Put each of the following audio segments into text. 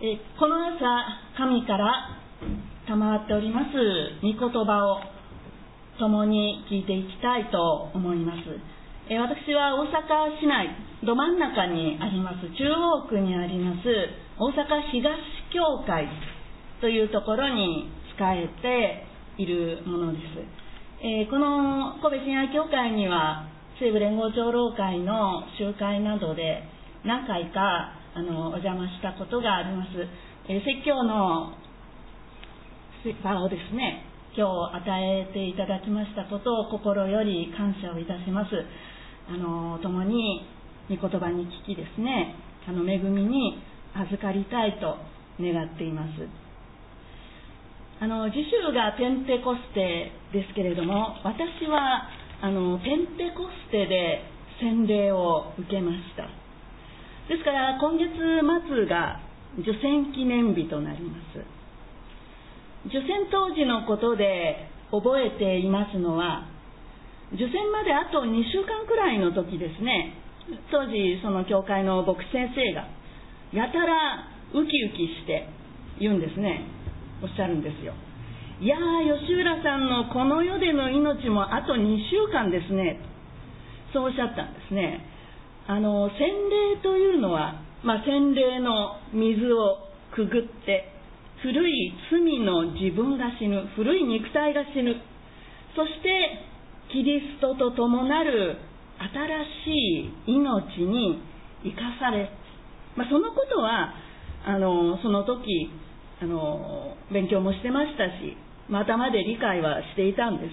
この朝、神から賜っております御言葉を共に聞いていきたいと思います。私は大阪市内ど真ん中にあります、中央区にあります大阪東教会というところに仕えているものです。この神戸親愛教会には西部連合長老会の集会などで何回かお邪魔したことがあります。説教の場をですね、今日与えていただきましたことを心より感謝をいたします。共に御言葉に聞きですね、恵みに預かりたいと願っています。次週がペンテコステですけれども、私はペンテコステで洗礼を受けました。ですから今月末が受洗記念日となります。受洗当時のことで覚えていますのは、受洗まであと2週間くらいの時ですね、当時その教会の牧師先生がやたらウキウキして言うんですね、おっしゃるんですよ。いやー、吉浦さんのこの世での命もあと2週間ですね、そうおっしゃったんですね。洗礼というのは、洗礼の水をくぐって古い罪の自分が死ぬ、古い肉体が死ぬ、そしてキリストと共なる新しい命に生かされ、そのことはその時勉強もしてましたし、頭で理解はしていたんです。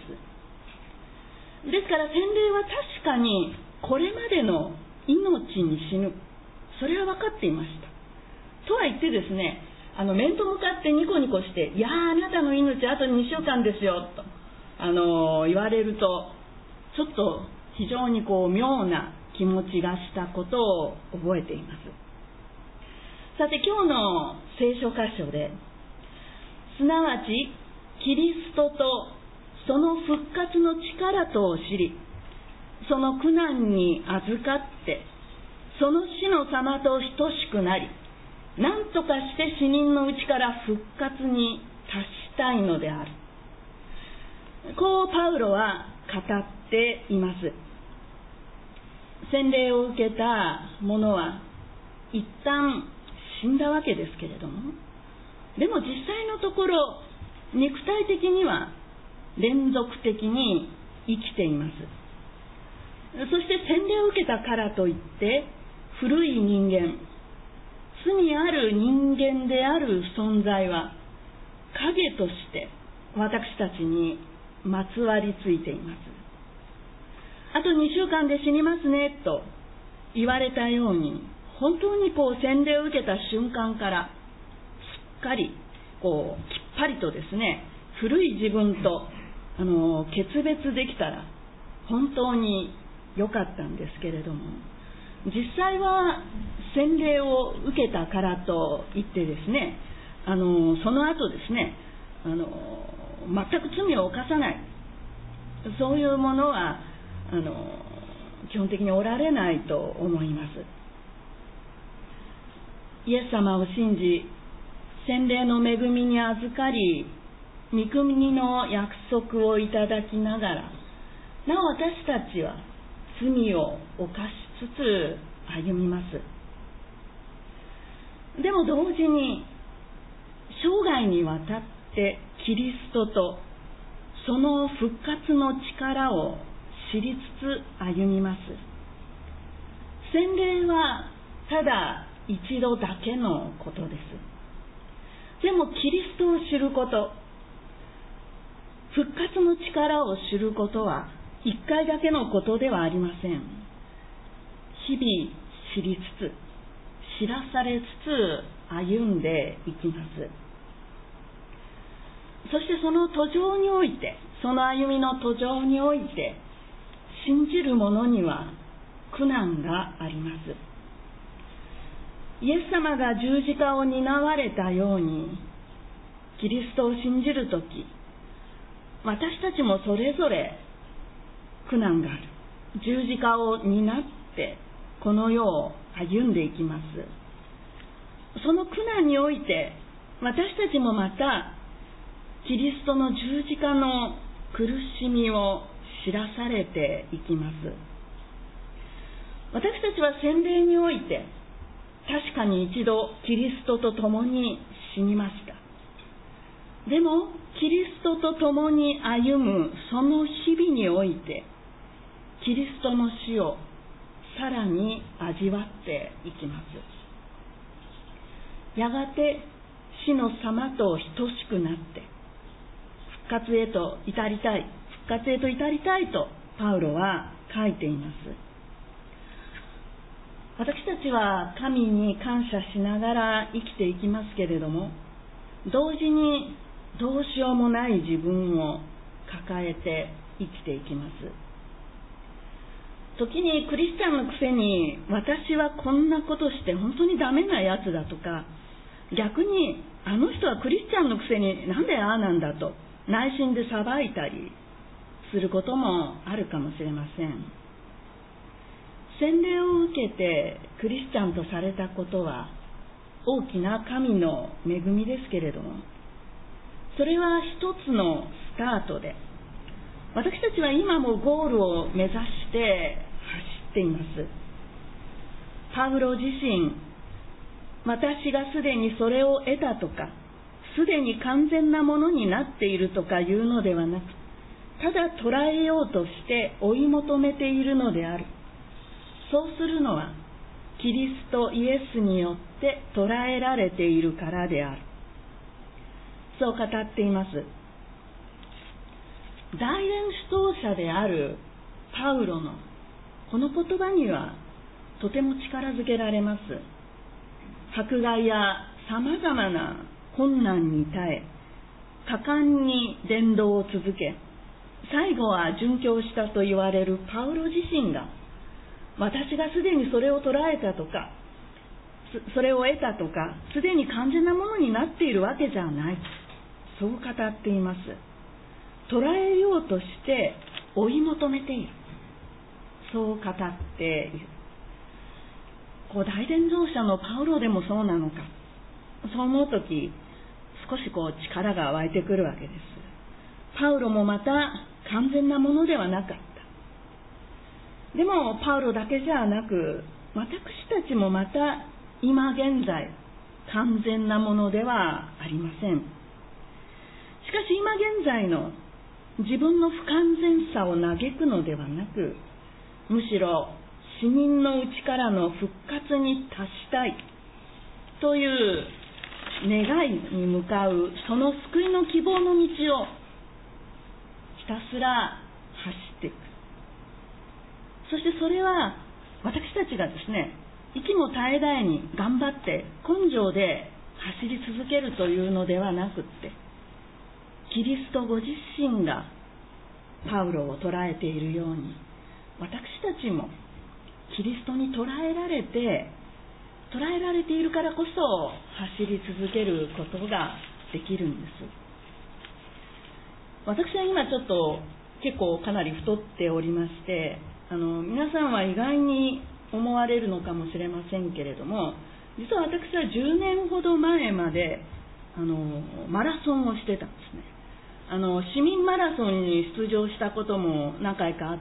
ですから洗礼は確かにこれまでの命に死ぬ、それは分かっていました。とは言ってですね、面と向かってニコニコして、いやー、あなたの命あと2週間ですよと言われると、ちょっと非常に妙な気持ちがしたことを覚えています。さて、今日の聖書箇所で、すなわちキリストとその復活の力とを知り、その苦難に預かってその死の様と等しくなり、何とかして死人のうちから復活に達したいのである。こうパウロは語っています。洗礼を受けた者は一旦死んだわけですけれども、でも実際のところ肉体的には連続的に生きています。そして洗礼を受けたからといって古い人間、罪ある人間である存在は影として私たちにまつわりついています。あと2週間で死にますねと言われたように、本当に洗礼を受けた瞬間からすっかりきっぱりとですね、古い自分と決別できたら本当に良かったんですけれども、実際は洗礼を受けたからといってですね、その後ですね、全く罪を犯さない、そういうものは基本的におられないと思います。イエス様を信じ、洗礼の恵みに預かり、御国の約束をいただきながら、なお私たちは罪を犯しつつ歩みます。でも同時に生涯にわたってキリストとその復活の力を知りつつ歩みます。洗礼はただ一度だけのことです。でもキリストを知ること、復活の力を知ることは一回だけのことではありません。日々知りつつ、知らされつつ歩んでいきます。そしてその途上において、その歩みの途上において、信じる者には苦難があります。イエス様が十字架を担われたように、キリストを信じるとき、私たちもそれぞれ苦難がある。十字架を担ってこの世を歩んでいきます。 その苦難において私たちもまたキリストの十字架の苦しみを知らされていきます。私たちは洗礼において確かに一度キリストと共に死にました。でもキリストと共に歩むその日々においてキリストの死をさらに味わっていきます。やがて死の様と等しくなって復活へと至りたいとパウロは書いています。私たちは神に感謝しながら生きていきますけれども、同時にどうしようもない自分を抱えて生きていきます。時にクリスチャンのくせに私はこんなことして本当にダメなやつだとか、逆にあの人はクリスチャンのくせになんでああなんだと内心で裁いたりすることもあるかもしれません。洗礼を受けてクリスチャンとされたことは大きな神の恵みですけれども、それは一つのスタートで、私たちは今もゴールを目指して走っています。パウロ自身、私がすでにそれを得たとか、すでに完全なものになっているとかいうのではなく、ただ捉えようとして追い求めているのである。そうするのはキリストイエスによって捉えられているからである。そう語っています。大連主導者であるパウロのこの言葉にはとても力づけられます。迫害やさまざまな困難に耐え、果敢に伝道を続け、最後は殉教したと言われるパウロ自身が、私がすでにそれを捉えたとか、それを得たとか、すでに完全なものになっているわけじゃない、そう語っています。捉えようとして追い求めている、そう語っている。大伝道者のパウロでもそうなのか、そう思うとき少し力が湧いてくるわけです。パウロもまた完全なものではなかった。でもパウロだけじゃなく、私たちもまた今現在完全なものではありません。しかし今現在の自分の不完全さを嘆くのではなく、むしろ死人のうちからの復活に達したいという願いに向かう、その救いの希望の道をひたすら走っていく。そしてそれは私たちがですね、息も絶え絶えに頑張って根性で走り続けるというのではなくって、キリストご自身がパウロを捉えているように、私たちもキリストに捉えられているからこそ走り続けることができるんです。私は今ちょっと結構かなり太っておりまして、皆さんは意外に思われるのかもしれませんけれども、実は私は10年ほど前までマラソンをしてたんですね。市民マラソンに出場したことも何回かあって、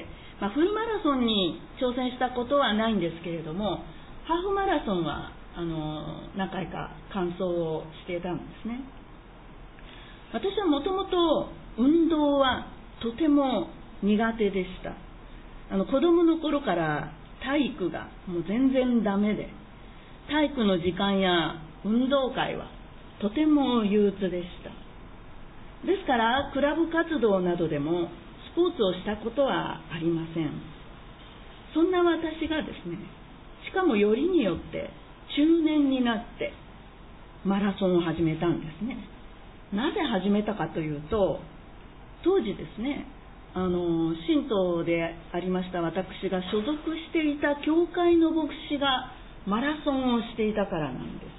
フルマラソンに挑戦したことはないんですけれども、ハーフマラソンは何回か完走をしていたんですね。私はもともと運動はとても苦手でした。子供の頃から体育がもう全然ダメで、体育の時間や運動会はとても憂鬱でした。ですからクラブ活動などでもスポーツをしたことはありません。そんな私がですね、しかもよりによって中年になってマラソンを始めたんですね。なぜ始めたかというと、当時ですね、信徒でありました私が所属していた教会の牧師がマラソンをしていたからなんです。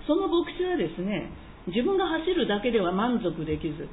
その牧師はですね、自分が走るだけでは満足できず、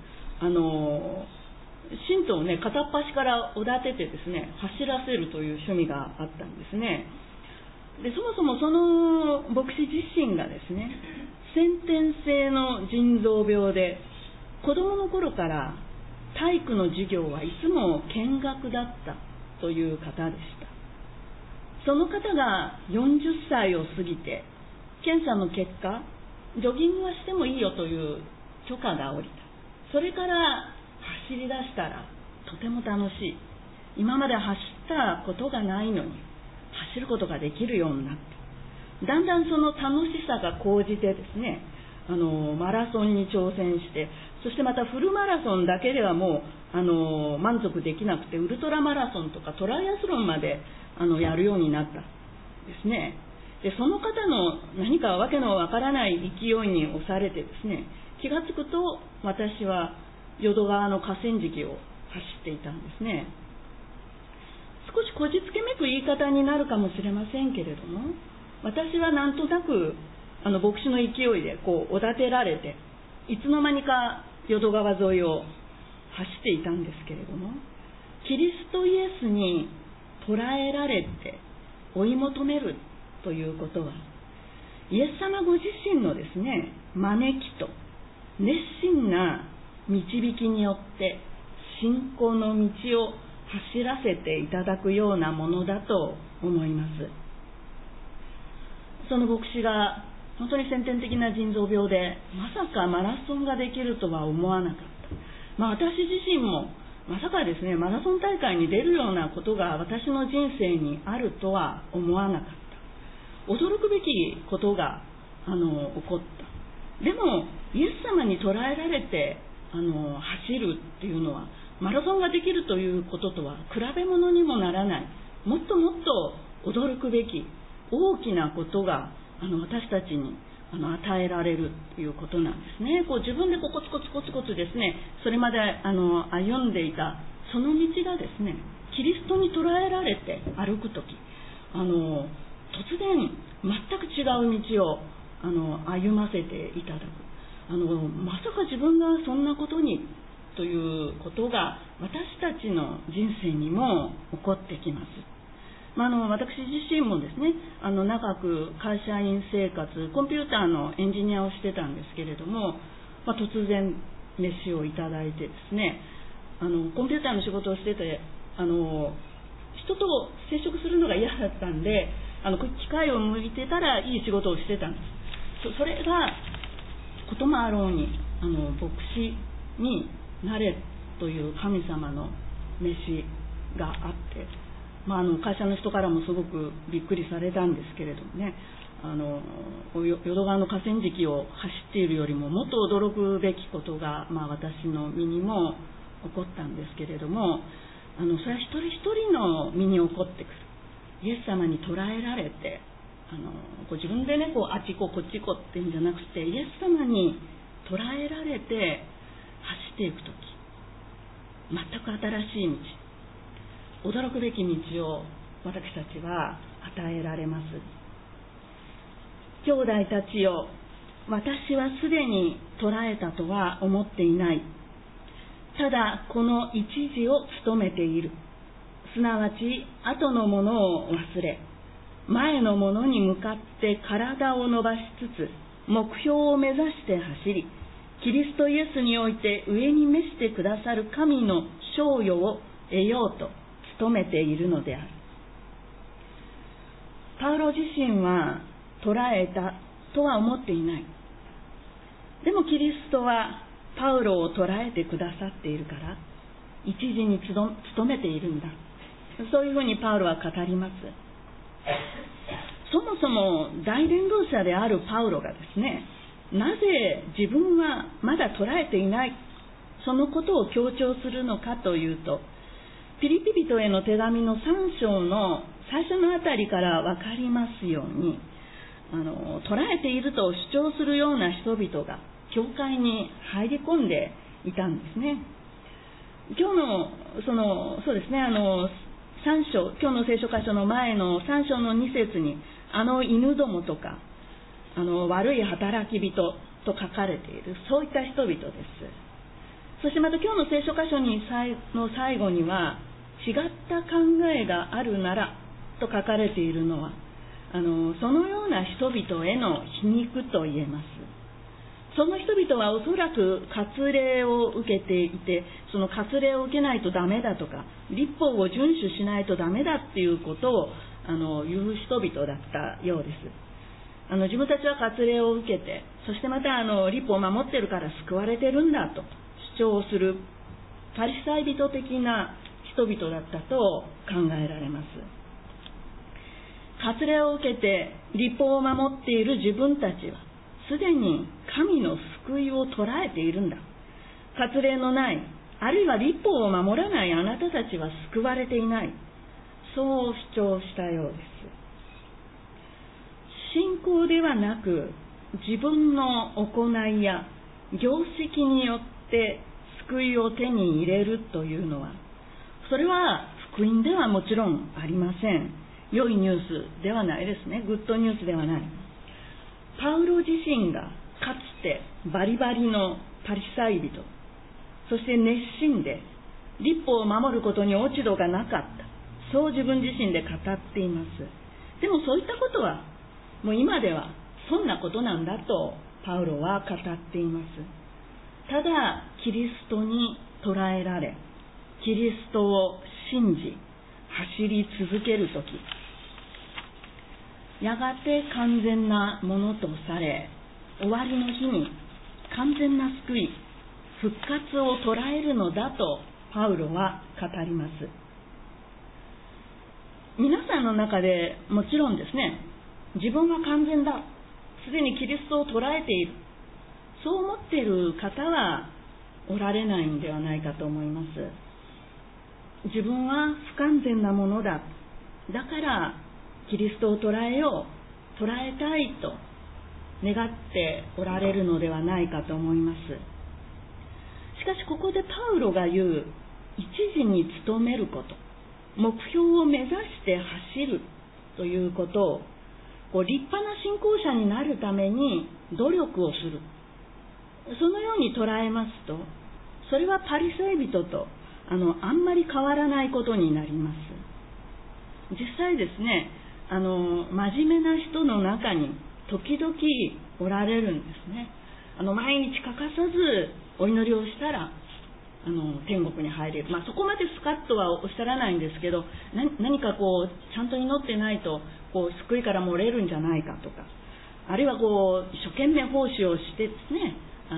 信徒をね、片っ端からおだててですね、走らせるという趣味があったんですね。 でそもそもその牧師自身がですね、先天性の腎臓病で子供の頃から体育の授業はいつも見学だったという方でした。その方が40歳を過ぎて検査の結果、ジョギングはしてもいいよという許可が下りた。それから走り出したらとても楽しい。今まで走ったことがないのに走ることができるようになって、だんだんその楽しさが高じてですね、マラソンに挑戦して、そしてまたフルマラソンだけではもう満足できなくて、ウルトラマラソンとかトライアスロンまでやるようになったですね。でその方の何かわけのわからない勢いに押されてですね、気がつくと私は淀川の河川敷を走っていたんですね。少しこじつけめく言い方になるかもしれませんけれども、私はなんとなく牧師の勢いでおだてられて、いつの間にか淀川沿いを走っていたんですけれども、キリストイエスに捉えられて追い求めるということは、イエス様ご自身のですね、招きと熱心な導きによって信仰の道を走らせていただくようなものだと思います。その牧師が本当に先天的な腎臓病で、まさかマラソンができるとは思わなかった。私自身もまさかですね、マラソン大会に出るようなことが私の人生にあるとは思わなかった。驚くべきことが起こった。でもイエス様に捉えられて走るっていうのは、マラソンができるということとは比べ物にもならない、もっともっと驚くべき大きなことが私たちに与えられるということなんですね。自分でコツコツですね、それまで歩んでいたその道がですね、キリストに捉えられて歩くとき、突然全く違う道を歩ませていただく。まさか自分がそんなことにということが私たちの人生にも起こってきます。私自身もですね、長く会社員生活、コンピューターのエンジニアをしてたんですけれども、突然飯をいただいてですね、コンピューターの仕事をしてて、人と接触するのが嫌だったんで、機械を向いてたらいい仕事をしてたんです。それがこともあろうに牧師になれという神様の召しがあって、会社の人からもすごくびっくりされたんですけれどもね、淀川の河川敷を走っているよりももっと驚くべきことが、私の身にも起こったんですけれども、それは一人一人の身に起こってくる。イエス様に捉えられて、自分でね、あっち行こうこっち行こうっていうんじゃなくて、イエス様に捉えられて走っていくとき、全く新しい道、驚くべき道を私たちは与えられます。兄弟たちよ、私はすでに捉えたとは思っていない。ただこの一時を務めている。すなわち後のものを忘れ、前のものに向かって体を伸ばしつつ、目標を目指して走り、キリストイエスにおいて上に召してくださる神の賞与を得ようと努めているのである。パウロ自身は捉えたとは思っていない。でもキリストはパウロを捉えてくださっているから、一時に努めているんだ。そういうふうにパウロは語ります。そもそも大伝道者であるパウロがですね、なぜ自分はまだ捉えていない、そのことを強調するのかというと、ピリピ人への手紙の3章の最初のあたりから分かりますように、捉えていると主張するような人々が教会に入り込んでいたんですね。今日のそうですね、3章、今日の聖書箇所の前の3章の2節に、犬どもとか悪い働き人と書かれている、そういった人々です。そしてまた今日の聖書箇所の最後には、違った考えがあるならと書かれているのは、 そのような人々への皮肉と言えます。その人々はおそらく割礼を受けていて、その割礼を受けないとダメだとか、律法を遵守しないとダメだっていうことを言う人々だったようです。自分たちは割礼を受けて、そしてまた律法を守ってるから救われてるんだと主張するパリサイ人的な人々だったと考えられます。割礼を受けて律法を守っている自分たちはすでに神の救いを捉えているんだ。割礼のない、あるいは律法を守らないあなたたちは救われていない。そう主張したようです。信仰ではなく、自分の行いや業績によって救いを手に入れるというのは、それは福音ではもちろんありません。良いニュースではないですね。グッドニュースではない。パウロ自身がかつてバリバリのパリサイ人、そして熱心で律法を守ることに落ち度がなかった、そう自分自身で語っています。でもそういったことはもう今ではそんなことなんだとパウロは語っています。ただキリストに捉えられ、キリストを信じ走り続けるとき、やがて完全なものとされ、終わりの日に完全な救い、復活を捉えるのだとパウロは語ります。皆さんの中でもちろんですね、自分は完全だ、すでにキリストを捉えている、そう思っている方はおられないんではないかと思います。自分は不完全なものだ、だからキリストを捉えよう、捉えたいと願っておられるのではないかと思います。しかしここでパウロが言う一時に努めること、目標を目指して走るということを、立派な信仰者になるために努力をする、そのように捉えますと、それはパリサイ人とあんまり変わらないことになります。実際ですね、真面目な人の中に時々おられるんですね。毎日欠かさずお祈りをしたら天国に入れる、そこまでスカッとはおっしゃらないんですけど、何かちゃんと祈ってないと救いから漏れるんじゃないかとか、あるいは一生懸命奉仕をしてですね、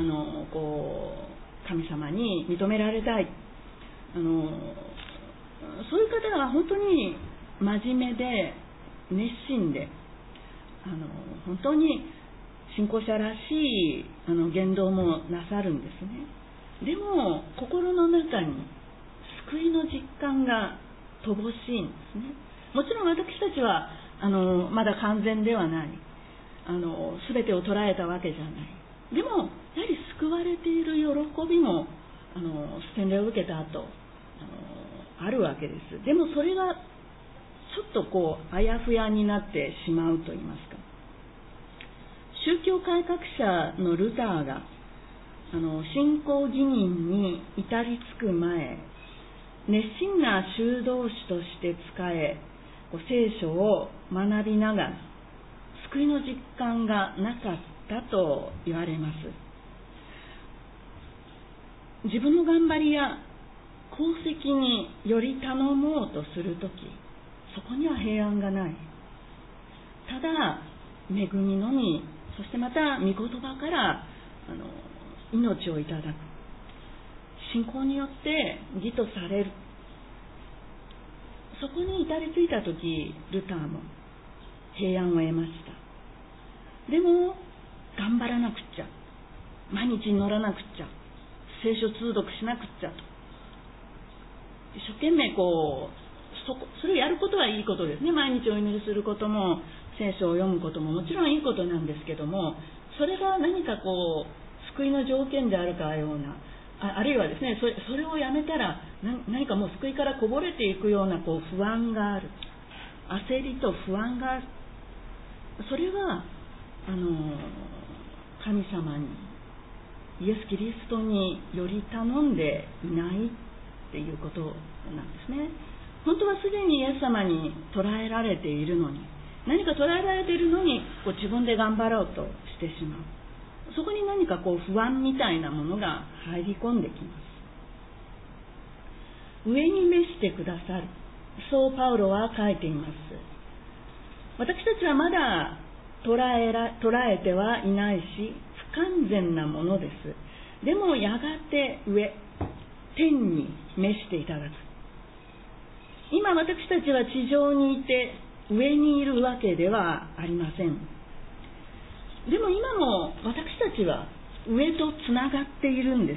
神様に認められたい、そういう方が本当に真面目で熱心で、本当に信仰者らしい言動もなさるんですね。でも心の中に救いの実感が乏しいんですね。もちろん私たちはまだ完全ではない、全てを捉えたわけじゃない。でもやはり救われている喜びも洗礼を受けた後あるわけです。でもそれがちょっとあやふやになってしまうと言いますか。宗教改革者のルターが信仰義人に至りつく前、熱心な修道士として仕え、聖書を学びながら救いの実感がなかったと言われます。自分の頑張りや功績により頼もうとするとき、そこには平安がない。ただ恵みのみ、そしてまた御言葉から命をいただく、信仰によって義とされる、そこに至りついたとき、ルターも平安を得ました。でも頑張らなくちゃ、毎日祈らなくちゃ、聖書通読しなくちゃと一生懸命それをやることはいいことですね。毎日お祈りすることも聖書を読むことももちろんいいことなんですけども、それが何か救いの条件であるかような、あるいはですね、それをやめたら何かもう救いからこぼれていくような不安がある、焦りと不安がある、それは神様に、イエス・キリストにより頼んでいないっていうことなんですね。本当はすでにイエス様に捉えられているのに、 何か捉えられているのに自分で頑張ろうとしてしまう。そこに何か不安みたいなものが入り込んできます。上に召してくださる、そうパウロは書いています。私たちはまだ捉えてはいないし不完全なものです。でもやがて上、天に召していただく。今私たちは地上にいて上にいるわけではありません。でも今も私たちは上とつながっているんです。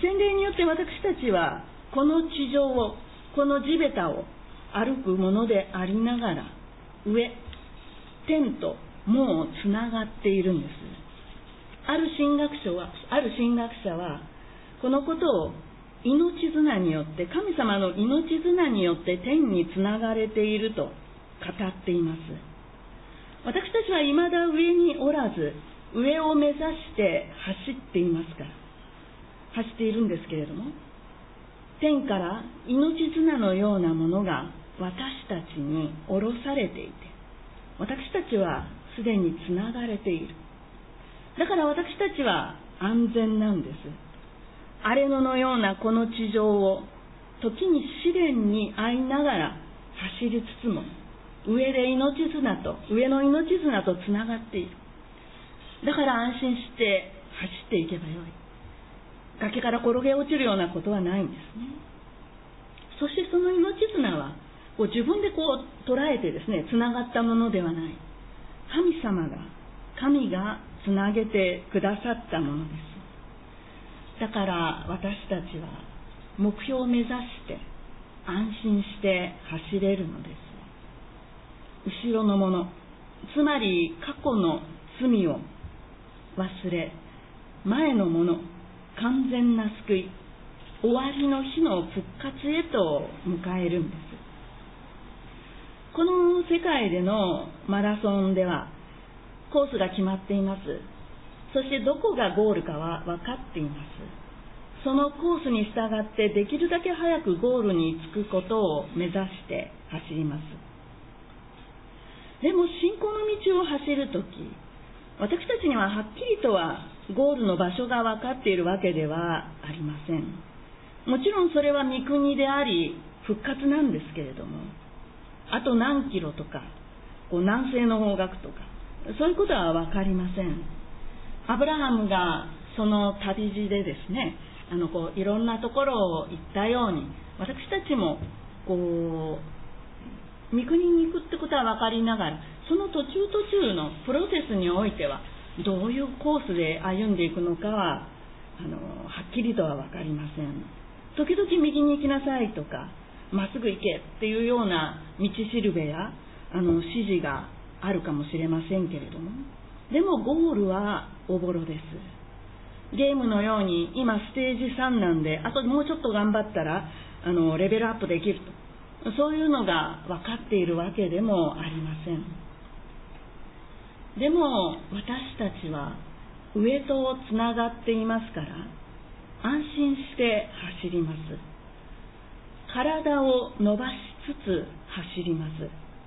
洗礼によって私たちはこの地上を、この地べたを歩くものでありながら、上、天ともうつながっているんです。ある神学者はこのことを命綱によって、神様の命綱によって天につながれていると語っています。私たちは未だ上におらず、上を目指して走っていますから、走っているんですけれども、天から命綱のようなものが私たちに下ろされていて、私たちはすでにつながれている。だから私たちは安全なんです。荒れ野のようなこの地上を時に試練に遭いながら走りつつも、上の命綱とつながっている。だから安心して走っていけばよい。崖から転げ落ちるようなことはないんですね。そしてその命綱は自分で捉えてですね、つながったものではない。神がつなげてくださったものです。だから私たちは目標を目指して安心して走れるのです。後ろのもの、つまり過去の罪を忘れ、前のもの、完全な救い、終わりの日の復活へと迎えるんです。この世界でのマラソンではコースが決まっています。そしてどこがゴールかは分かっています。そのコースに従ってできるだけ早くゴールに着くことを目指して走ります。でも信仰の道を走るとき、私たちにははっきりとはゴールの場所が分かっているわけではありません。もちろんそれは御国であり復活なんですけれども、あと何キロとか南西の方角とかそういうことは分かりません。アブラハムがその旅路でですね、いろんなところを行ったように、私たちも御国に行くってことは分かりながら、その途中のプロセスにおいてはどういうコースで歩んでいくのかははっきりとは分かりません。時々右に行きなさいとか、まっすぐ行けっていうような道しるべや指示があるかもしれませんけれども、でもゴールはおぼろです。ゲームのように今ステージ3なんで、あともうちょっと頑張ったらレベルアップできると、そういうのが分かっているわけでもありません。でも私たちは上とつながっていますから安心して走ります。体を伸ばしつつ走ります。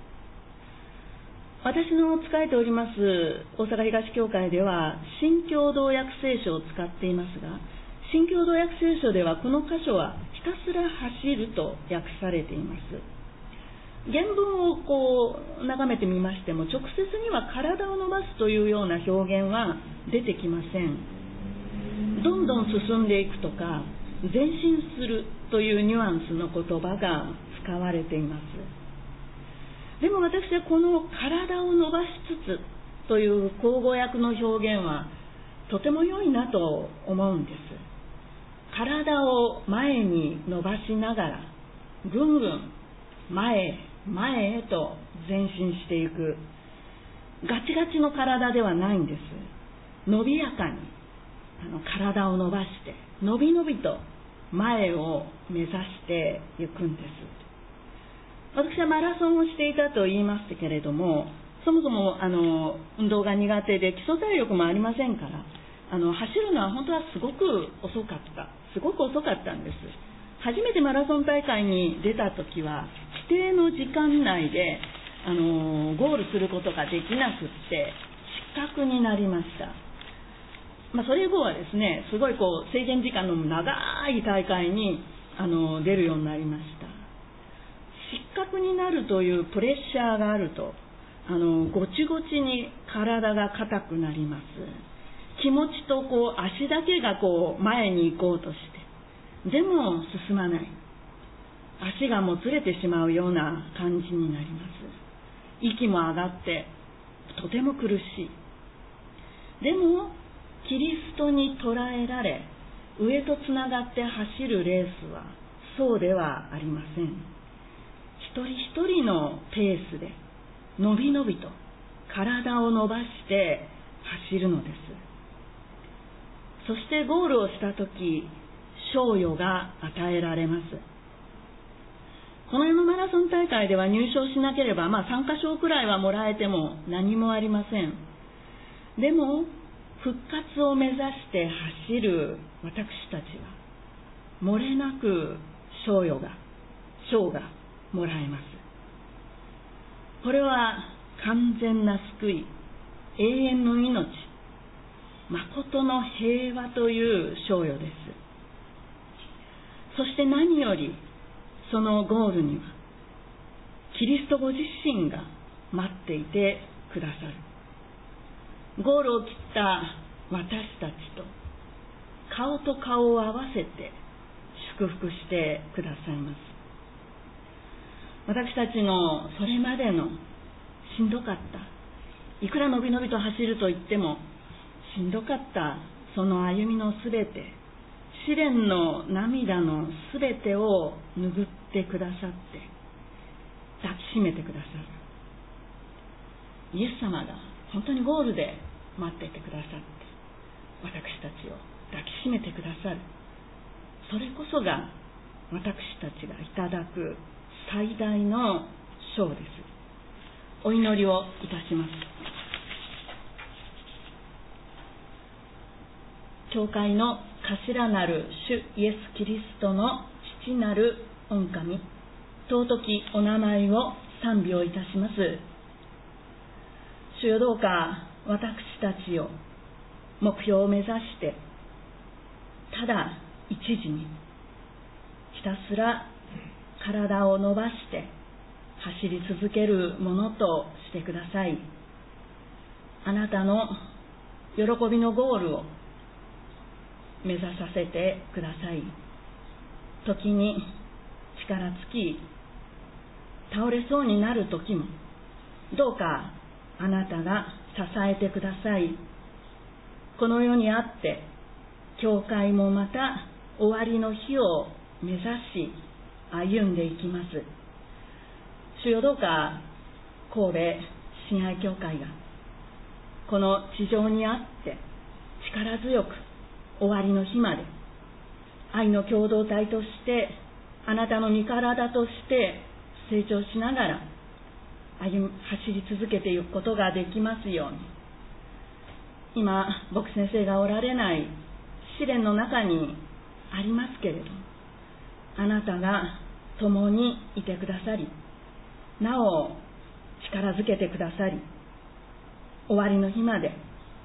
私の仕えております大阪東教会では新共同訳聖書を使っていますが、新共同訳聖書ではこの箇所はひたすら走ると訳されています。原文を眺めてみましても、直接には体を伸ばすというような表現は出てきません。どんどん進んでいくとか前進するというニュアンスの言葉が使われています。でも私はこの体を伸ばしつつという口語訳の表現はとても良いなと思うんです。体を前に伸ばしながらぐんぐん前へと前進していく、ガチガチの体ではないんです。伸びやかに体を伸ばしてのびのびと前を目指していくんです。私はマラソンをしていたと言いましたけれども、そもそも運動が苦手で基礎体力もありませんから、走るのは本当はすごく遅かったんです。初めてマラソン大会に出た時は規定の時間内でゴールすることができなくって失格になりました。それ以後はですね、すごい制限時間の長い大会に出るようになりました。失格になるというプレッシャーがあるとごちごちに体が硬くなります。気持ちと足だけが前に行こうとしてでも進まない、足がもつれてしまうような感じになります。息も上がってとても苦しい。でもキリストに捉えられ上とつながって走るレースはそうではありません。一人一人のペースでのびのびと体を伸ばして走るのです。そしてゴールをしたとき賞与が与えられます。この世のマラソン大会では入賞しなければ参加賞くらいはもらえても何もありません。でも復活を目指して走る私たちは漏れなく賞がもらえます。これは完全な救い、永遠の命、誠の平和という賞与です。そして何よりそのゴールにはキリストご自身が待っていてくださる。ゴールを切った私たちと顔と顔を合わせて祝福してくださいます。私たちのそれまでのしんどかった、いくらのびのびと走ると言ってもしんどかったその歩みのすべて、試練の涙のすべてを拭ってくださって抱きしめてくださる。イエス様が本当にゴールで待っていてくださって、私たちを抱きしめてくださる。それこそが私たちがいただく最大の賞です。お祈りをいたします。教会の頭なる主イエス・キリストの父なる御神、尊きお名前を賛美をいたします。主よ、どうか私たちを目標を目指してただ一時にひたすら体を伸ばして走り続けるものとしてください。あなたの喜びのゴールを目指させてください。時に力尽き倒れそうになる時もどうかあなたが支えてください。この世にあって教会もまた終わりの日を目指し歩んでいきます。主よ、どうか神戸親愛教会がこの地上にあって力強く終わりの日まで愛の共同体としてあなたの御体として成長しながら走り続けていくことができますように。今牧師先生がおられない試練の中にありますけれども、あなたが共にいてくださり、なお力づけてくださり、終わりの日まで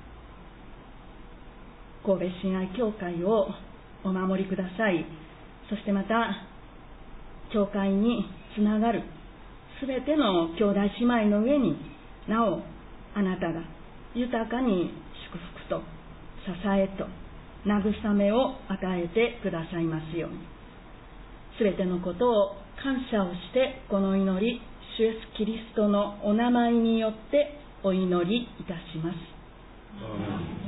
神戸親愛教会をお守りください。そしてまた教会につながるすべての兄弟姉妹の上になおあなたが豊かに祝福と支えと慰めを与えてくださいますように。すべてのことを感謝をしてこの祈り、主イエスキリストのお名前によってお祈りいたします。